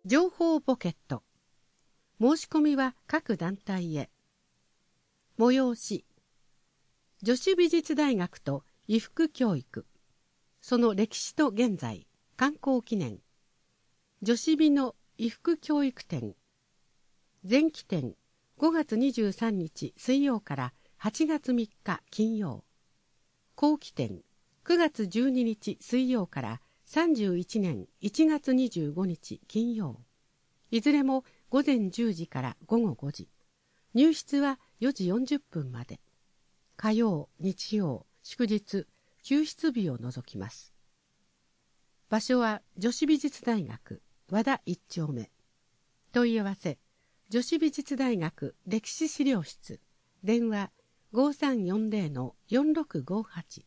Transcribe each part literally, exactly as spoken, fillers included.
情報ポケット。申し込みは各団体へ。催し。女子美術大学と衣服教育。その歴史と現在、観光記念。女子美の衣服教育展。前期展、ごがつにじゅうさんにち水曜からはちがつみっか金曜。後期展、くがつじゅうににち水曜からさんじゅういちねんいちがつにじゅうごにち金曜。いずれもごぜんじゅうじからごごごじ。入室はよじよんじゅっぷんまで。火曜、日曜、祝日、休室日を除きます。場所は女子美術大学和田一丁目。問い合わせ、女子美術大学歴史資料室。電話ごさんよんぜろのよんろくごはち。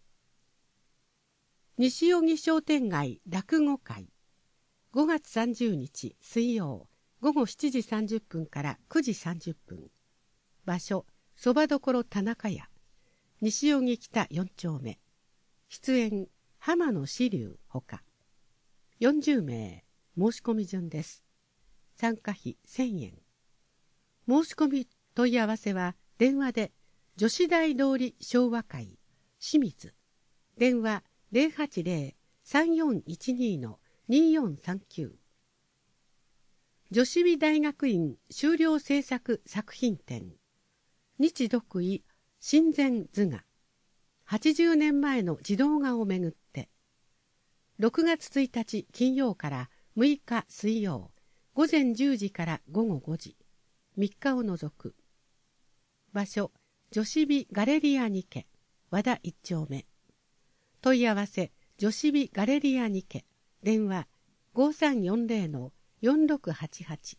西荻商店街落語会。ごがつさんじゅうにち水曜ごごしちじさんじゅっぷんからくじさんじゅっぷん。場所、そばどころ田中屋。西荻北よんちょうめ。出演、浜野志龍ほか。よんじゅうめい、申し込み順です。参加費せんえん。申し込み問い合わせは電話で女子大通り昭和会清水。電話 ゼロはちゼロ さんよんいちに のによんさんきゅう。女子美大学院修了制作作品展。日独医親善図画。はちじゅうねんまえの児童画をめぐって。ろくがつついたち金曜からむいか水曜。ごぜんじゅうじからごごごじ。みっかを除く。場所、女子美ガレリアにけ、和田一丁目。問い合わせ、女子美ガレリアにけ、電話ごさんよんぜろのよんろくはちはち。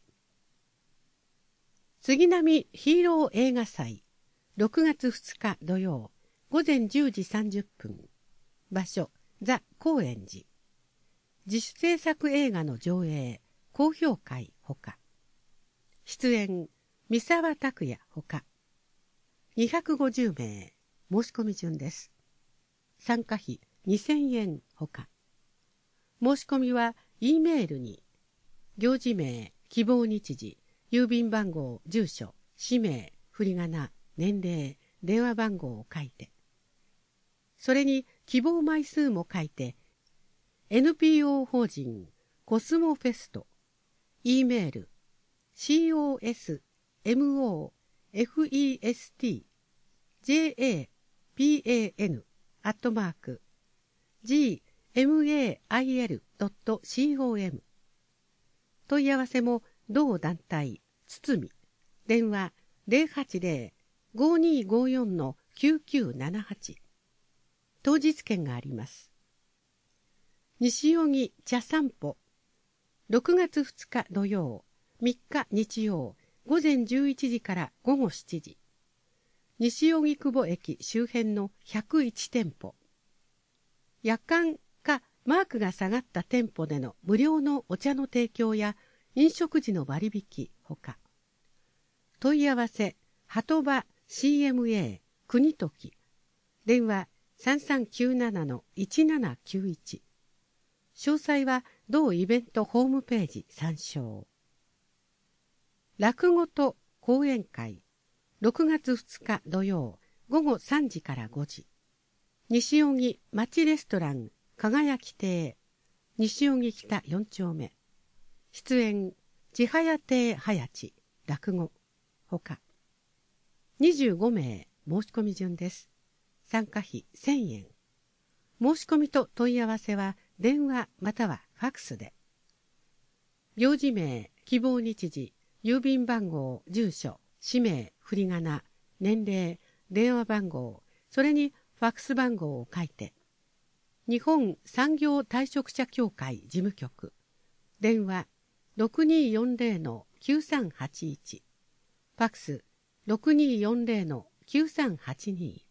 杉並ヒーロー映画祭、ろくがつふつか土曜、ごぜんじゅうじさんじゅっぷん。場所、ザ・高円寺。自主制作映画の上映、高評会ほか。出演、三沢拓也ほか。にひゃくごじゅうめい、申し込み順です。参加費にせんえんほか。申し込みは E メールに、行事名、希望日時、郵便番号、住所、氏名、振り仮名、年齢、電話番号を書いて。それに希望枚数も書いて、エヌピーオー 法人コスモフェスト、E メール、コスモフェスト、JAPAN、アットマーク、ジーエムエーアイエルドットコム。問い合わせも同団体、堤、電話ゼロはちゼロ ごにーごよんのきゅうきゅうななはち。当日券があります。西荻茶散歩。ろくがつふつか土曜、みっか日曜、ごぜんじゅういちじからごごしちじ。西荻窪駅周辺のひゃくいちてんぽ。夜間かマークが下がった店舗での無料のお茶の提供や飲食時の割引ほか。問い合わせ、鳩場 シーエムエー 国時。電話さんさんきゅうななのいちななきゅういち。詳細は同イベントホームページ参照。落語と講演会。ろくがつふつか土曜、ごごさんじからごじ。西荻町レストラン輝き亭、西荻北よんちょうめ。出演、千早亭早知、落語、ほか。にじゅうごめい、申し込み順です。参加費せんえん。申し込みと問い合わせは電話またはファクスで。行事名、希望日時、郵便番号、住所、氏名、振り仮名、年齢、電話番号、それにファクス番号を書いて。日本産業退職者協会事務局。電話ろくにーよんぜろのきゅうさんはちいち。ファクスろくにーよんぜろのきゅうさんはちに。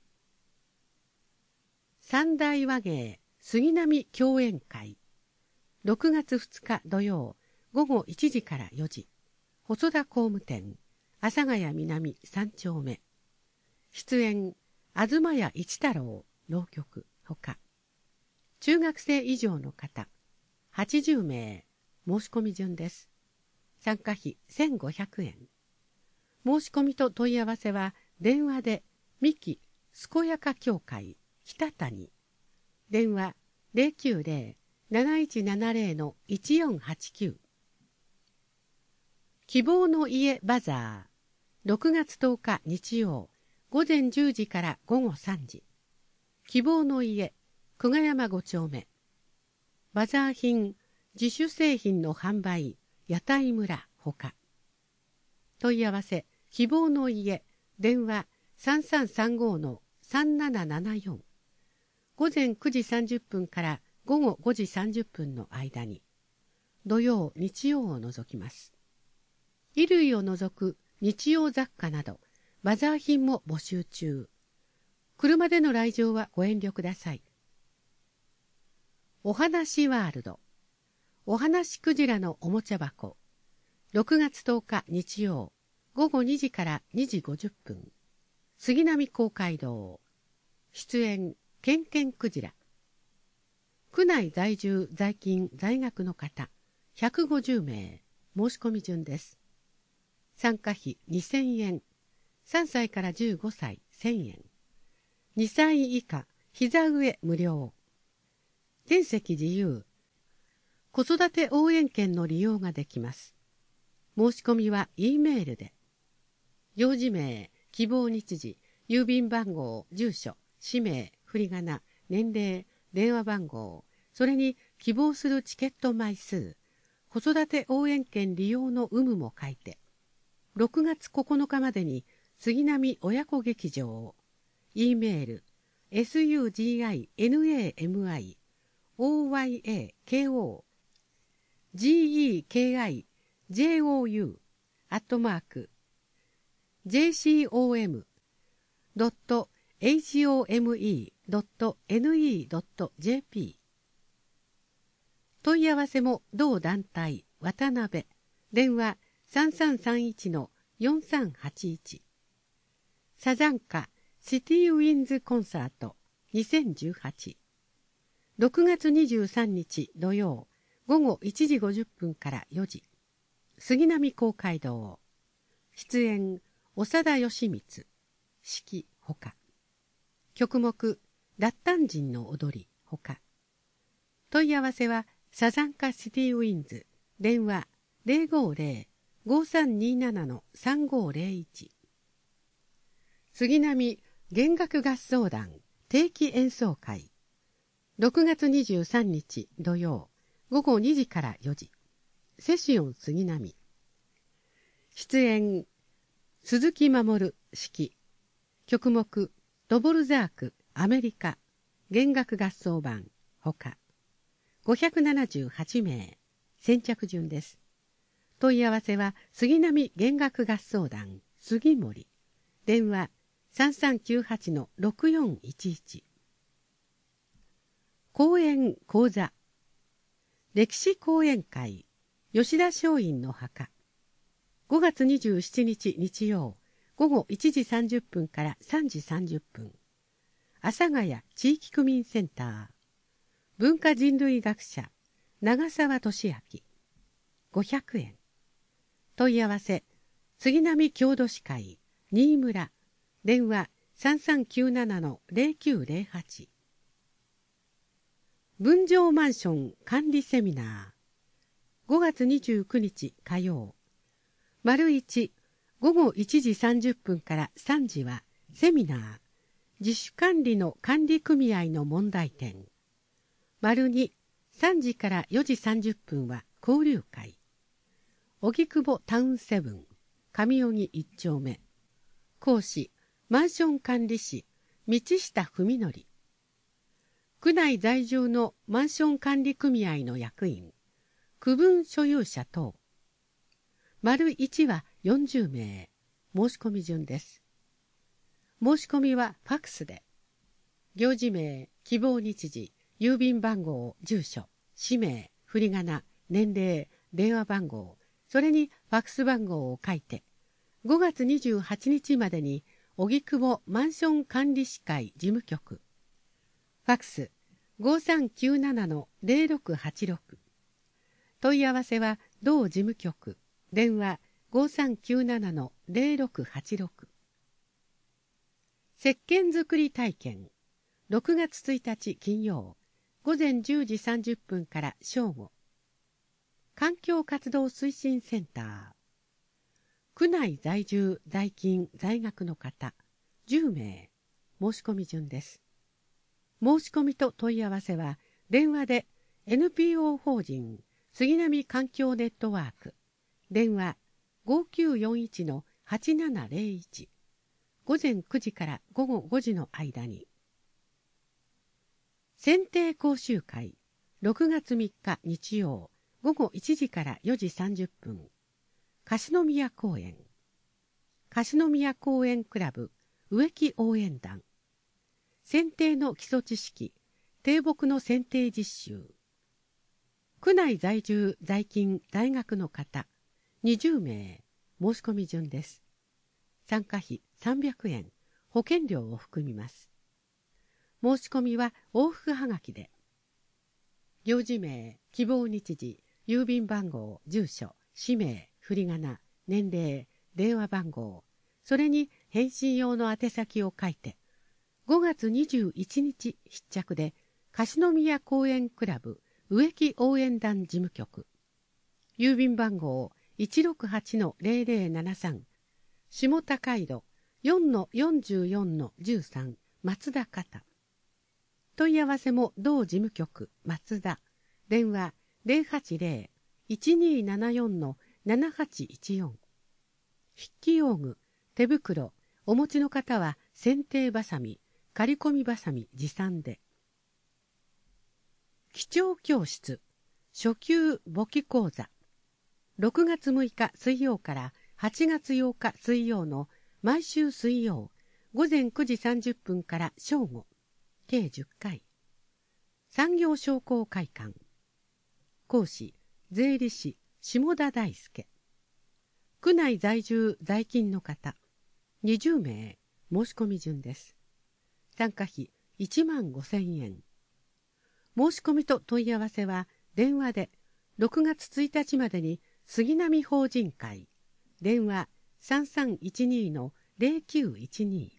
三大和芸杉並共演会。ろくがつふつか土曜、ごごいちじからよじ。細田工務店、阿佐ヶ谷南さんちょうめ。出演、東谷一太郎、浪曲、ほか。中学生以上の方、はちじゅうめい、申し込み順です。 参加費せんごひゃくえん。申し込みと問い合わせは電話で三木健やか協会北谷、電話 ゼロきゅうゼロ なないちななゼロ のいちよんはちきゅう。希望の家バザー、ろくがつとおか日曜、午前じゅうじから午後さんじ。希望の家久我山ご丁目。バザー品、自主製品の販売、屋台村ほか。問い合わせ、希望の家、電話さんさんさんごのさんななななよん。午前くじさんじゅっぷんから午後ごじさんじゅっぷんの間に、土曜、日曜を除きます。衣類を除く日用雑貨など、バザー品も募集中。車での来場はご遠慮ください。おはしワールド、おはなしクジラのおもちゃ箱、ろくがつとおか日曜、午後にじからにじごじゅっぷん、杉並公会堂、出演、ケンケンクジラ。区内在住在勤在学の方ひゃくごじゅうめい、申し込み順です。参加費にせんえん、さんさいからじゅうごさいせんえん、にさい以下膝上無料、全席自由、子育て応援券の利用ができます。申し込みは E メールで。用事名、希望日時、郵便番号、住所、氏名、振り仮名、年齢、電話番号、それに希望するチケット枚数、子育て応援券利用の有無も書いて、ろくがつここのかまでに杉並親子劇場、E メール、エスユージーアイエヌエーエムアイ、オーワイエーケーオー、ジーイーケーアイジェーオーユー、アットマーク、ジェーシーオーエムドットエイチオーエムイードットエヌイードットジェーピー。問い合わせも同団体渡辺、電話さんさんさんいちのよんさんはちいち。サザンカシティウィンズコンサートにせんじゅうはち。ろくがつにじゅうさんにち土曜、午後いちじごじゅっぷんからよじ。杉並公会堂。出演、長田義光。指揮ほか。曲目、脱炭人の踊りほか。問い合わせは、サザンカシティウィンズ、電話ゼロごゼロ ごさんにななのさんごゼロいち。杉並弦楽合奏団定期演奏会。ろくがつにじゅうさんにち土曜、午後にじからよじ。セシオン杉並。出演、鈴木守指揮。曲目、ドボルザークアメリカ弦楽合奏版ほか。ごひゃくななじゅうはちめい、先着順です。問い合わせは杉並弦楽合奏団杉森、電話さんさんきゅうはちのろくよんいちいち。講演講座、歴史講演会吉田松陰の墓。ごがつにじゅうしちにち日曜、午後いちじさんじゅっぷんからさんじさんじゅっぷん。阿佐ヶ谷地域区民センター。文化人類学者長澤俊明。ごひゃくえん。問い合わせ、杉並郷土史会新村、電話さんさんきゅうななのゼロきゅうゼロはち。分譲マンション管理セミナー。ごがつにじゅうくにち火曜。丸一、午後いちじさんじゅっぷんからさんじはセミナー、自主管理の管理組合の問題点。丸二、さんじからよじさんじゅっぷんは交流会。荻窪タウンセブン、上荻一丁目。講師、マンション管理士、道下文則。区内在住のマンション管理組合の役員、区分所有者等。丸一はよんじゅうめい、申し込み順です。申し込みはファックスで。行事名、希望日時、郵便番号、住所、氏名、振り仮名、年齢、電話番号、それにファックス番号を書いて、ごがつにじゅうはちにちまでに荻窪マンション管理士会事務局。ファックスごさんきゅうななのゼロろくはちろく。問い合わせは同事務局電話ごさんきゅうななのゼロろくはちろく。石鹸作り体験、ろくがつついたち金曜、午前じゅうじさんじゅっぷんから正午。環境活動推進センター。区内在住在勤在学の方じゅうめい、申し込み順です。申し込みと問い合わせは電話で エヌピーオー 法人杉並環境ネットワーク、電話ごきゅうよんいちのはちななゼロいち、午前くじから午後ごじの間に。選定講習会、ろくがつみっか日曜、午後いちじからよじさんじゅっぷん、樫宮公園、樫宮公園クラブ植木応援団、剪定の基礎知識、低木の剪定実習。区内在住在勤在学の方にじゅうめい、申し込み順です。参加費さんびゃくえん、保険料を含みます。申し込みは往復はがきで。行事名、希望日時、郵便番号、住所、氏名、振り仮名、年齢、電話番号、それに返信用の宛先を書いて、ごがつにじゅういちにち必着で、樫宮公園クラブ植木応援団事務局、郵便番号 いちろくはちのゼロゼロななさん、下高井戸 よんのよんじゅうよんのじゅうさん 松田方。問い合わせも同事務局松田、電話 ゼロはちゼロ いちにーななよんのななはちいちよん。筆記用具、手袋、お持ちの方は剪定ばさみ、刈り込みばさみ持参で。基調教室、初級簿記講座。ろくがつむいか水曜からはちがつようか水曜の毎週水曜、午前くじさんじゅっぷんから正午、計じゅっかい。産業商工会館。講師、税理士、下田大輔。区内在住在勤の方にじゅうめい、申し込み順です。参加費いちまんごせんえん。申し込みと問い合わせは電話でろくがつついたちまでに杉並法人会、電話さんさんいちにのゼロきゅういちに。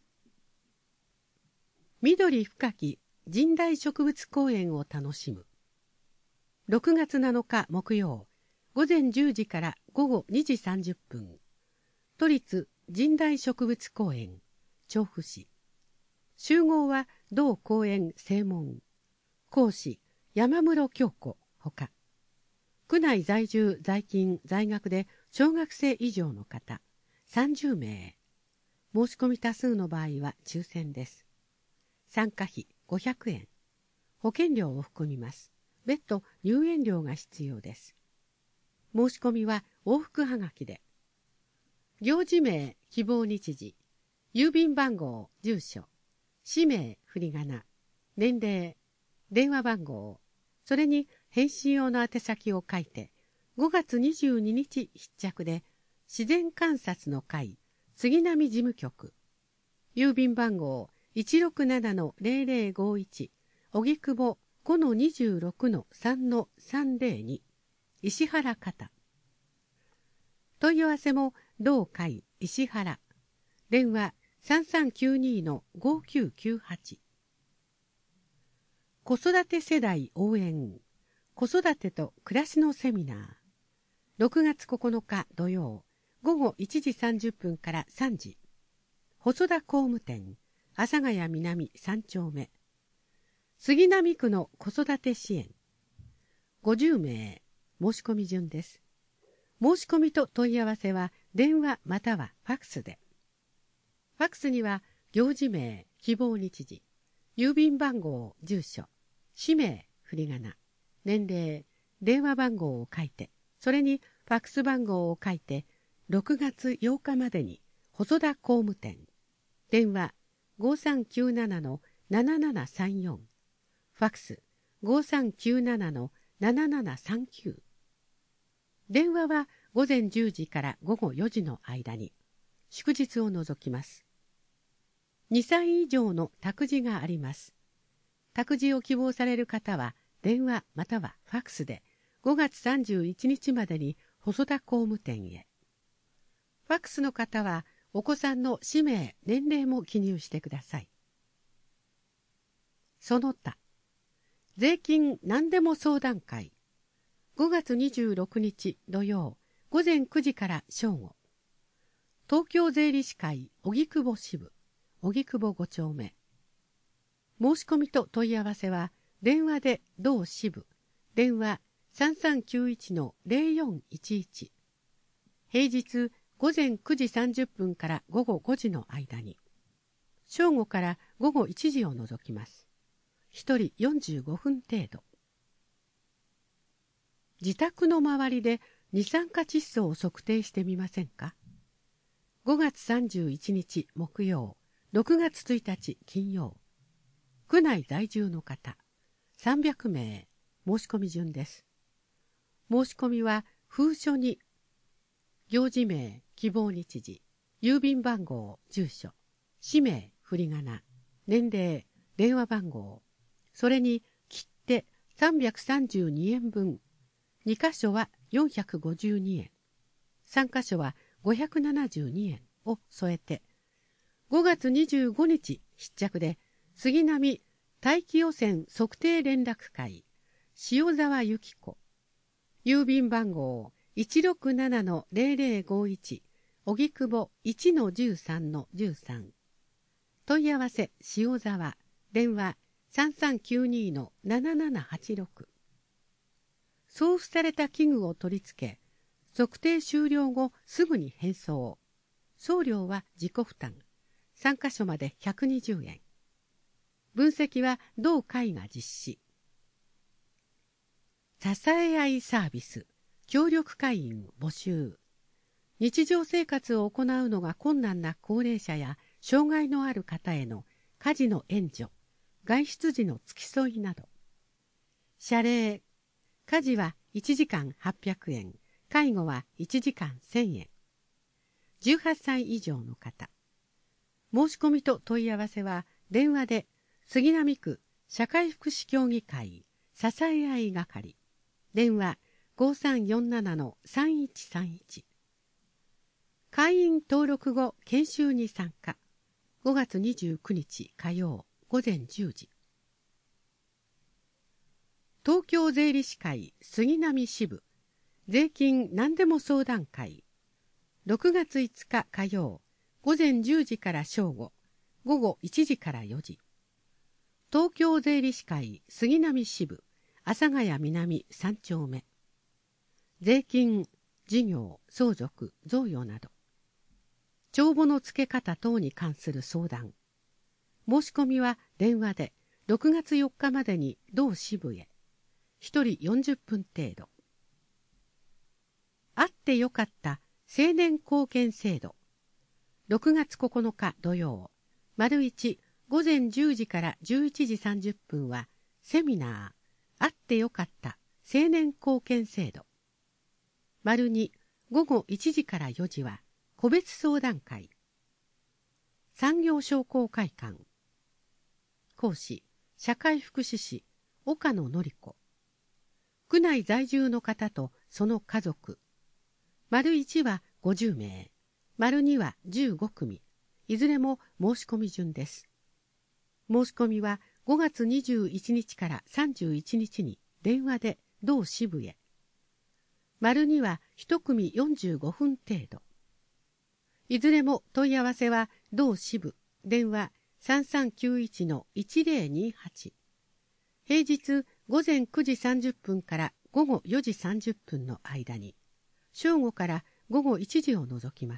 緑深き神代植物公園を楽しむ。ろくがつなのか木曜、午前じゅうじから午後にじさんじゅっぷん、都立神代植物公園、調布市。集合は同公園正門。講師、山室京子ほか。区内在住在勤在学で小学生以上の方さんじゅうめい。申し込み多数の場合は抽選です。参加費ごひゃくえん。保険料を含みます。別途入園料が必要です。申し込みは往復はがきで。行事名、希望日時、郵便番号、住所、氏名、振り仮名、年齢、電話番号、それに返信用の宛先を書いて、ごがつにじゅうににち必着で、自然観察の会、杉並事務局、郵便番号 いちろくななのゼロゼロごいち、荻窪 ごのにじゅうろくのさんのさんゼロに、石原方。問い合わせも同会石原、電話さんさんきゅうにのごきゅうきゅうはち。子育て世代応援、子育てと暮らしのセミナー。ろくがつここのか土曜、午後いちじさんじゅっぷんからさんじ。細田工務店、阿佐ヶ谷南さんちょうめ。杉並区の子育て支援。ごじゅうめい、申し込み順です。申し込みと問い合わせは電話またはファクスで。ファクスには行事名、希望日時、郵便番号、住所、氏名、振り仮名、年齢、電話番号を書いて、それにファクス番号を書いて、ろくがつようかまでに細田工務店、電話ごさんきゅうななのななななさんよん、ファクスごさんきゅうななのななななさんきゅう。電話はごぜんじゅうじからごごよじの間に、祝日を除きます。にさい以上の託児があります。託児を希望される方は電話またはファクスでごがつさんじゅういちにちまでに細田工務店へ。ファックスの方はお子さんの氏名、年齢も記入してください。その他、税金何でも相談会、ごがつにじゅうろくにち土曜、午前くじから正午。東京税理士会荻窪支部、荻窪ご丁目。申し込みと問い合わせは、電話で同支部、電話 さんさんきゅういちのゼロよんいちいち。平日午前くじさんじゅっぷんから午後ごじの間に。正午から午後いちじを除きます。ひとりよんじゅうごふん程度。自宅の周りで二酸化窒素を測定してみませんか？ごがつさんじゅういちにち木曜、ろくがつついたち金曜。区内在住の方、さんびゃくめい、申し込み順です。申し込みは封書に、行事名、希望日時、郵便番号、住所、氏名、振り仮名、年齢、電話番号、それに切手さんびゃくさんじゅうにえんぶん、にかしょはよんひゃくごじゅうにえん、さんかしょはごひゃくななじゅうにえんを添えて、ごがつにじゅうごにち必着で、杉並大気汚染測定連絡会、塩沢由紀子、郵便番号 いちろくななのゼロゼロごいち、荻窪 いちのじゅうさんのじゅうさん。問い合わせ塩沢、電話さんさんきゅうにのななななはちろく。送付された器具を取り付け、測定終了後すぐに返送。送料は自己負担。さんかしょまでひゃくにじゅうえん。分析は同会が実施。支え合いサービス、協力会員募集。日常生活を行うのが困難な高齢者や障害のある方への家事の援助、外出時の付き添いなど。謝礼、家事はいちじかんはっぴゃくえん、介護はいちじかんせんえん。じゅうはっさい以上の方。申し込みと問い合わせは電話で杉並区社会福祉協議会支え合い係、電話 ごさんよんななのさんいちさんいち。会員登録後研修に参加。ごがつにじゅうくにち火曜午前じゅうじ。東京税理士会杉並支部税金何でも相談会、ろくがついつか火曜午前じゅうじから正午、午後いちじからよじ。東京税理士会杉並支部阿佐ヶ谷南さんちょうめ。税金、事業、相続、贈与など。帳簿の付け方等に関する相談。申し込みは電話でろくがつよっかまでに同支部へ。ひとりよんじゅっぷん程度。あってよかった青年貢献制度。ろくがつここのか土曜、丸一午前じゅうじからじゅういちじさんじゅっぷんはセミナー、あってよかった青年貢献制度。丸に午後いちじからよじは個別相談会。産業商工会館。講師、社会福祉士、岡野典子。区内在住の方とその家族。丸いちはごじゅうめい、丸にはじゅうごくみ、いずれも申し込み順です。申し込みはごがつにじゅういちにちからさんじゅういちにちに電話で同支部へ。丸にはいちくみよんじゅうごふん程度。いずれも問い合わせは同支部、電話さんさんきゅういちのいちゼロにはち。平日ごぜんくじさんじゅっぷんからごごよじさんじゅっぷんの間に、正午からごごいちじを除きます。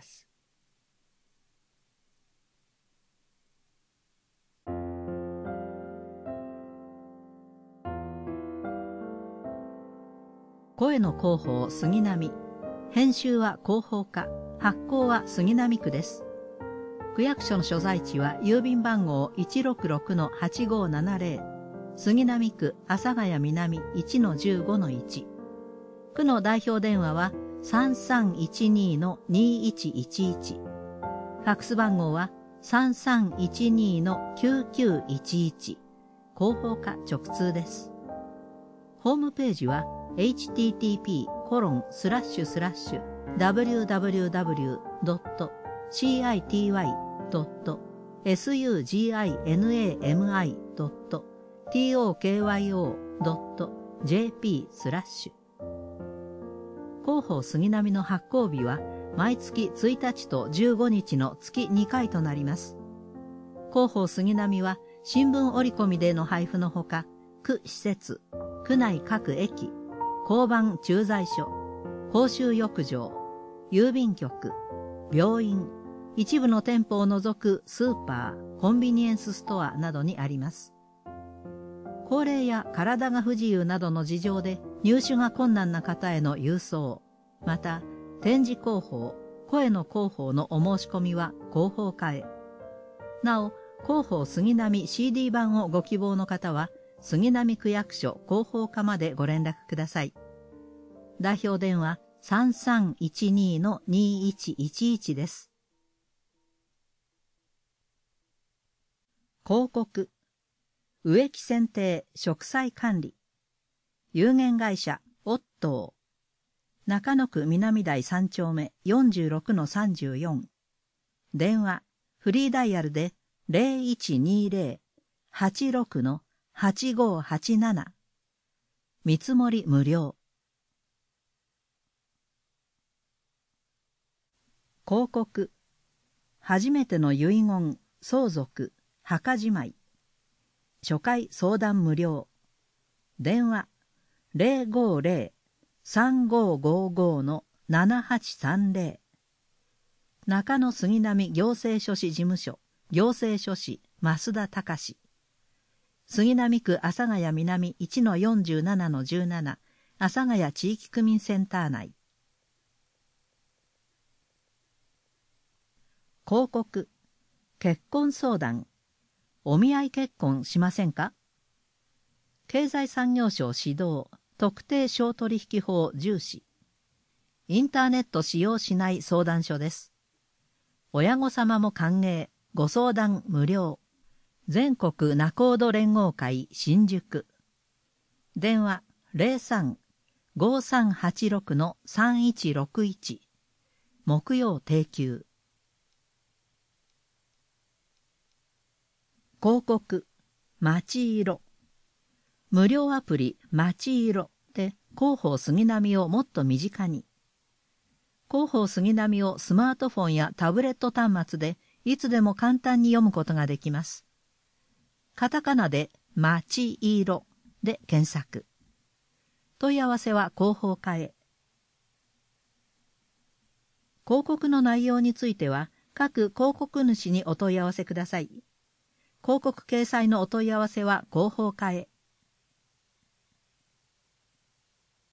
声の広報杉並、編集は広報課、発行は杉並区です。区役所の所在地は郵便番号 いちろくろくのはちごーななぜろ、杉並区阿佐ヶ谷南 いちのじゅうごのいち。区の代表電話は さんさんいちにのにいちいちいち。ファックス番号は さんさんいちにのきゅうきゅういちいち。広報課直通です。ホームページは エイチティーティーピーコロンスラッシュスラッシュ ダブリューダブリューダブリュードットシーアイティーワイドットエスユージーアイエヌエーエムアイドットティーオーケーワイオードットジェーピースラッシュ。広報杉並の発行日は毎月ついたちとじゅうごにちの月にかいとなります。広報杉並は新聞折り込みでの配布のほか、区施設、区内各駅、交番駐在所、公衆浴場、郵便局、病院、一部の店舗を除くスーパー、コンビニエンスストアなどにあります。高齢や体が不自由などの事情で入手が困難な方への郵送、また展示広報、声の広報のお申し込みは広報課へ。なお、広報杉並 シーディー 版をご希望の方は、杉並区役所広報課までご連絡ください。代表電話 さんさんいちに のにいちいちいち です。広告、植木剪定植栽管理、有限会社オットー、中野区南台さん丁目 よんじゅうろくのさんじゅうよん、電話、フリーダイヤルで ゼロいちにゼロ はちろくのはちごはちなな、見積もり無料。広告、初めての遺言、相続、墓じまい、初回相談無料。電話 ゼロごゼロ さんごごご のななはちさんゼロ、中野杉並行政書士事務所行政書士増田隆、杉並区阿佐ヶ谷南 いちのよんじゅうななのじゅうなな 阿佐ヶ谷地域区民センター内。広告、結婚相談、お見合い結婚しませんか？経済産業省指導、特定商取引法重視。インターネット使用しない相談所です。親御様も歓迎、ご相談無料。全国仲人連合会新宿。電話 ゼロさん ごさんはちろくのさんいちろくいち。木曜定休。広告、まちいろ。無料アプリまちいろで広報杉並をもっと身近に。広報杉並をスマートフォンやタブレット端末でいつでも簡単に読むことができます。カタカナでまちいろで検索。問い合わせは広報課へ。広告の内容については各広告主にお問い合わせください。広告掲載のお問い合わせは広報課へ。